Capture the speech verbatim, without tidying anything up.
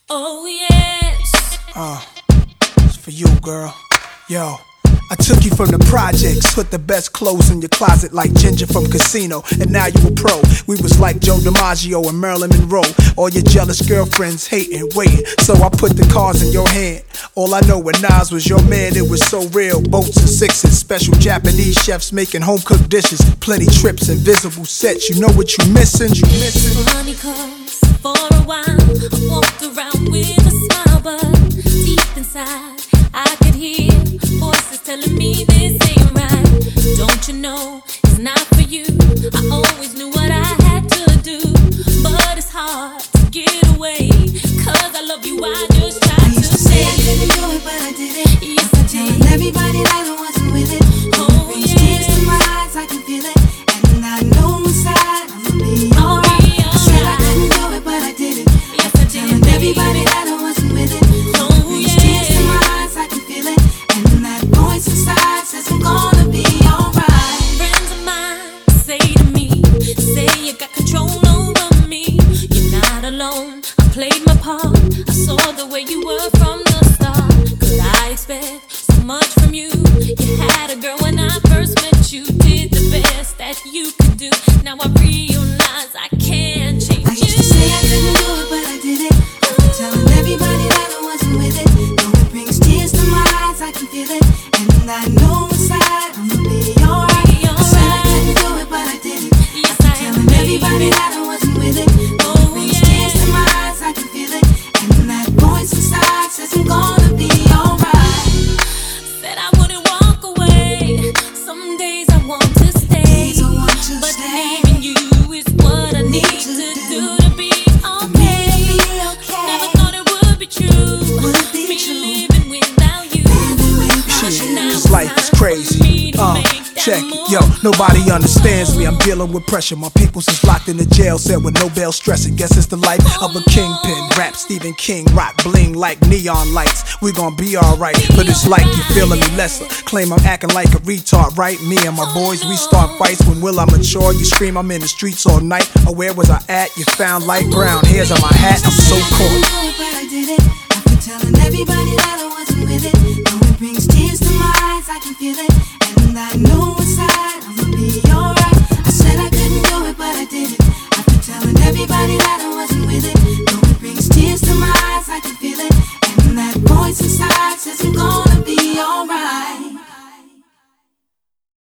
Oh yes. Uh, it's for you, girl. Yo, I took you from the projects, put the best clothes in your closet like Ginger from Casino, and now you a pro. We was like Joe DiMaggio and Marilyn Monroe. All your jealous girlfriends hating, waiting, so I put the cards in your hand. All I know when Nas was your man, it was so real. Boats and sixes, special Japanese chefs making home-cooked dishes, plenty trips, invisible sets. You know what you missing? You missing? Money comes for a while. I walked around with a smile, but deep inside I could hear voices telling me this ain't right. Don't you know it's not for you? I always knew what I had to do, but it's hard to get away. Cause I love you, I just tried I used to to say say I couldn't do it, but I did it. Yes, I'm I telling did. everybody that I wasn't with it. Oh, Brings tears to my eyes, I can feel it. And I know inside I'ma be I'll alright. be I said I alright. couldn't do it, but I did it. Yes, I I'm did, telling baby. everybody that I wasn't with it. Oh, Brings tears to yeah. my eyes, I can feel it. And that voice inside says I'm gonna be alright. Friends of mine say to me, say you got control over me. You're not alone, I played my part. I saw the way you were from the start. Could I expect so much from you? You had a girl when I first met you. Did the best that you could do. Now I realize I can't change I used to say I couldn't do it, but I did it. I'm telling everybody that I wasn't with it. Though it brings tears to my eyes, I can feel it. And I know inside I'ma be alright. I said I couldn't do it, but I did it. Yes, I'm I am, telling everybody baby. that I wasn't with it. Though it Oh, brings yeah. tears to my eyes, I can feel it. And that voice inside says I'm gonna be alright. Said I wouldn't walk away. Some days I want to stay, Days I want to but stay. leaving you is what I need to do to be For me okay. to be okay. Never thought it would be true. Would it be Me true? living without you. Living without Shit, you. Now this life is it's time crazy. for me to Uh, make that check it. move. Yo, nobody understands me. I'm dealing with pressure. My peoples is locked in the jail cell with no bail stressing. Guess it's the life of a kingpin. Rap Stephen King, rock bling like neon lights. We gon' be alright, but it's like you feeling me lesser. Claim I'm acting like a retard, right? Me and my boys, we start fights. When will I mature? You scream I'm in the streets all night. Or where was I at? You found light brown hairs on my hat. I'm so I cold. couldn't do it, but I did it. After telling everybody that I wasn't with it. Though it brings tears to my eyes, I can feel it. And I know